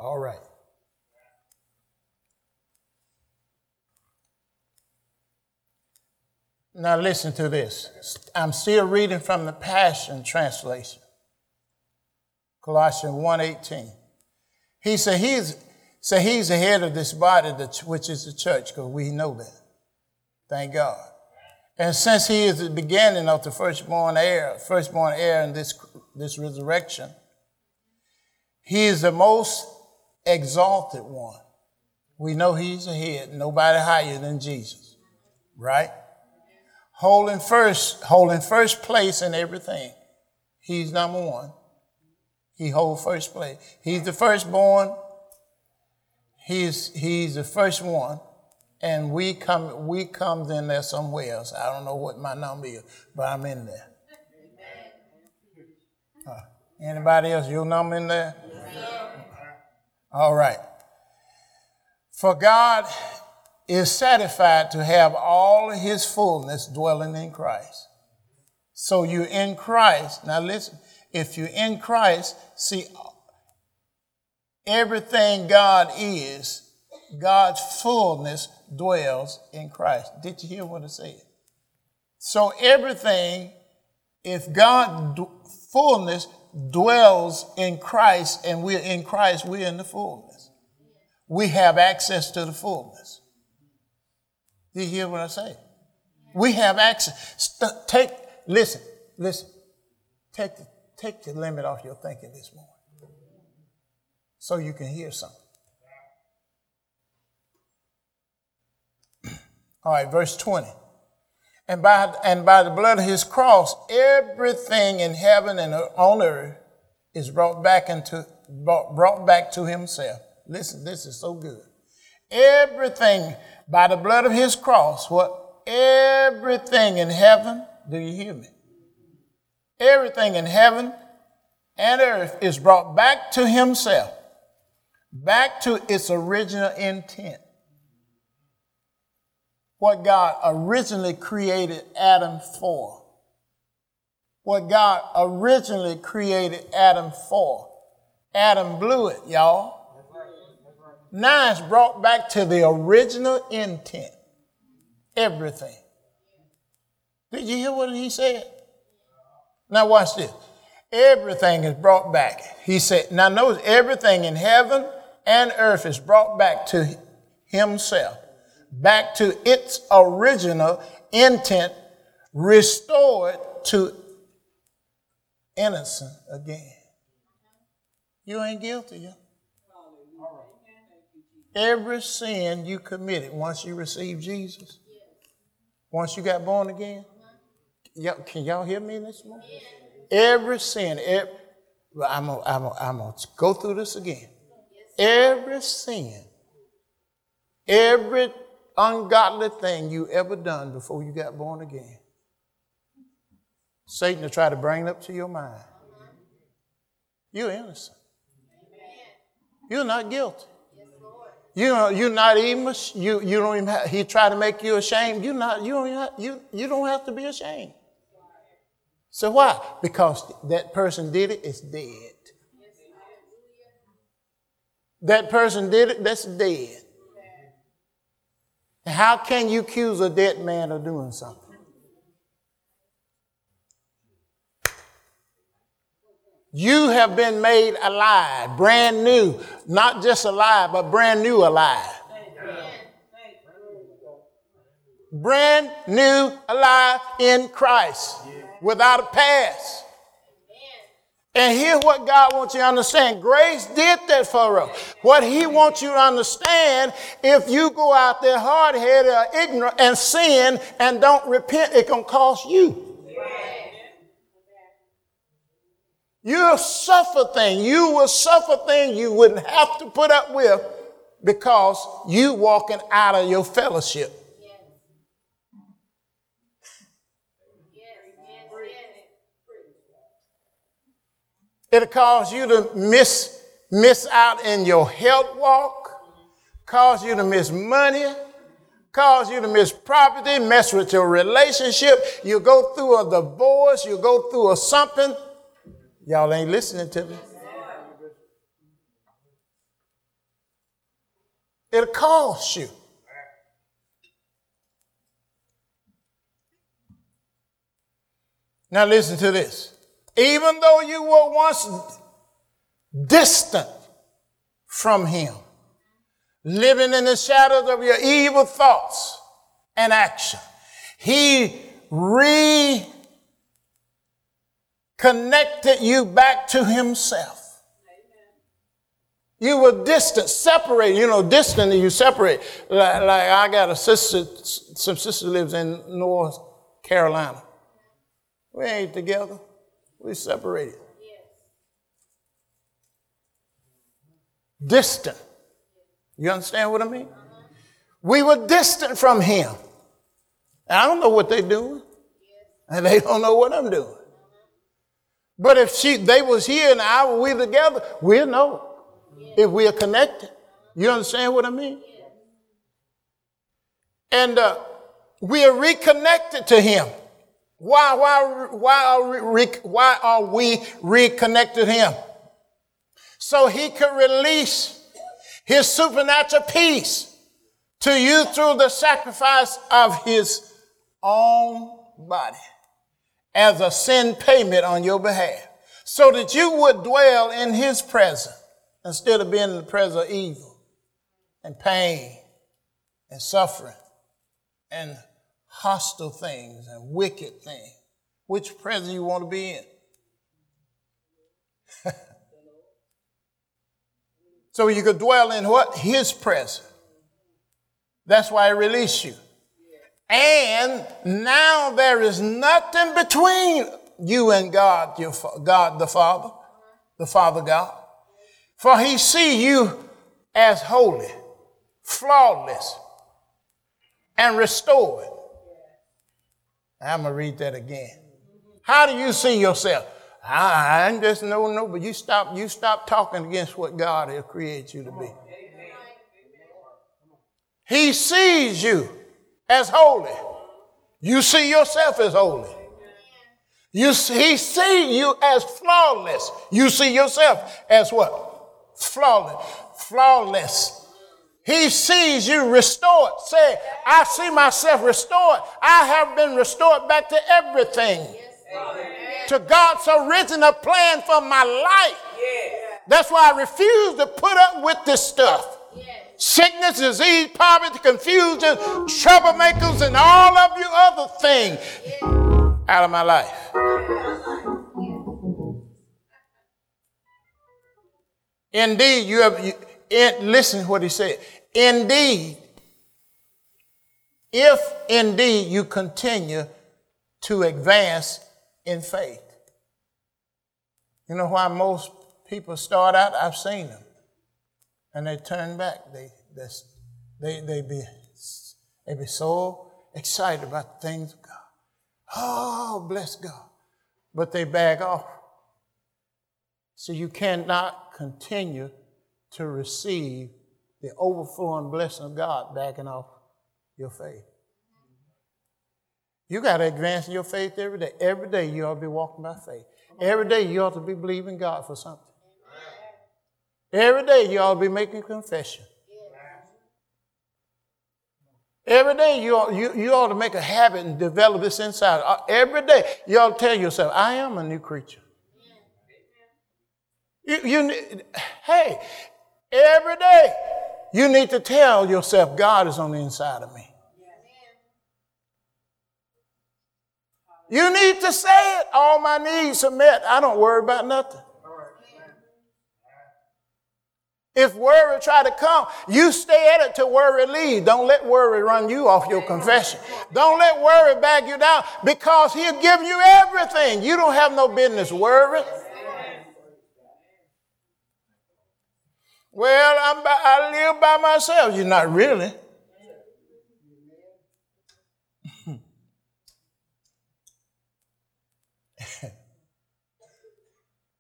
All right. Now listen to this. I'm still reading from the Passion Translation. Colossians 1:18. He said he's the head of this body, which is the church, because we know that. Thank God. And since he is the beginning of the firstborn heir in this resurrection, he is the most exalted one. We know he's the head, nobody higher than Jesus, right? Holding first place in everything. He's number one. He holds first place. He's the firstborn. He's the first one. And we come in there somewhere else. I don't know what my number is, but I'm in there. Anybody else, your number in there? All right. For God is satisfied to have all of his fullness dwelling in Christ. So you're in Christ. Now listen, if you're in Christ, see, everything God is, God's fullness dwells in Christ. Did you hear what I said? So everything, if God's fullness dwells in Christ and we're in Christ, we're in the fullness. We have access to the fullness. Did you hear what I say? We have access. Listen. Take the limit off your thinking this morning so you can hear something. All right, verse 20. And by the blood of his cross, everything in heaven and on earth is brought back to himself. Listen, this is so good. Everything by the blood of his cross, what? Everything in heaven, do you hear me? Everything in heaven and earth is brought back to himself, back to its original intent. What God originally created Adam for. What God originally created Adam for. Adam blew it, y'all. Now it's brought back to the original intent. Everything. Did you hear what he said? Now watch this. Everything is brought back. He said, now notice everything in heaven and earth is brought back to himself. Back to its original intent, restored to innocent again. You ain't guilty, yeah? Every sin you committed once you received Jesus, once you got born again, can y'all hear me this morning? Every sin, I'm gonna go through this again. Every sin, every ungodly thing you ever done before you got born again, Satan will try to bring it up to your mind. You're innocent. You're not guilty. You're not even. You don't even. He tried to make you ashamed. You don't have to be ashamed. So why? Because that person did it. It's dead. That person did it. That's dead. And how can you accuse a dead man of doing something? You have been made alive, brand new, not just alive, but brand new alive. Brand new alive in Christ, without a past. And here's what God wants you to understand. Grace did that for us. What he wants you to understand, if you go out there hard-headed or ignorant and sin and don't repent, it can cost you. You'll suffer things. You will suffer things you wouldn't have to put up with because you walking out of your fellowship. It'll cause you to miss out in your health walk, cause you to miss money, cause you to miss property, mess with your relationship. You go through a divorce, you go through a something. Y'all ain't listening to me. It'll cost you. Now listen to this. Even though you were once distant from him, living in the shadows of your evil thoughts and action, he reconnected you back to himself. You were distant, separated. You know, distant and you separate. Like I got a sister, some sister lives in North Carolina. We ain't together. We separated. Distant. You understand what I mean? We were distant from him. And I don't know what they're doing. And they don't know what I'm doing. But if they was here and we together, we'll know. If we are connected. You understand what I mean? And we are reconnected to him. Why are we reconnected to him? So he could release his supernatural peace to you through the sacrifice of his own body as a sin payment on your behalf, so that you would dwell in his presence instead of being in the presence of evil and pain and suffering and hostile things and wicked things. Which presence you want to be in? So you could dwell in what? His presence. That's why he released you. And now there is nothing between you and God, God the Father God. For he see you as holy, flawless, and restored. I'm going to read that again. How do you see yourself? I just no, but you stop talking against what God has created you to be. He sees you as holy. You see yourself as holy. He sees you as flawless. You see yourself as what? Flawless. He sees you restored. Say, I see myself restored. I have been restored back to everything. Yes. To God's original plan for my life. Yes. That's why I refuse to put up with this stuff. Yes. Sickness, disease, poverty, confusion, troublemakers, and all of you other things out of my life. Indeed, listen to what he said. Indeed, if indeed you continue to advance in faith. You know why most people start out? I've seen them. And they turn back. They be so excited about the things of God. Oh, bless God. But they back off. So you cannot continue to receive the overflowing blessing of God backing off your faith. You got to advance in your faith every day. Every day you ought to be walking by faith. Every day you ought to be believing God for something. Every day you ought to be making confession. Every day you ought to make a habit and develop this inside. Every day you ought to tell yourself, I am a new creature. Hey, every day you need to tell yourself God is on the inside of me. You need to say it. All my needs are met. I don't worry about nothing. If worry try to come, you stay at it till worry leaves. Don't let worry run you off your confession. Don't let worry bag you down, because he'll give you everything. You don't have no business worrying. Well, I live by myself. You're not really.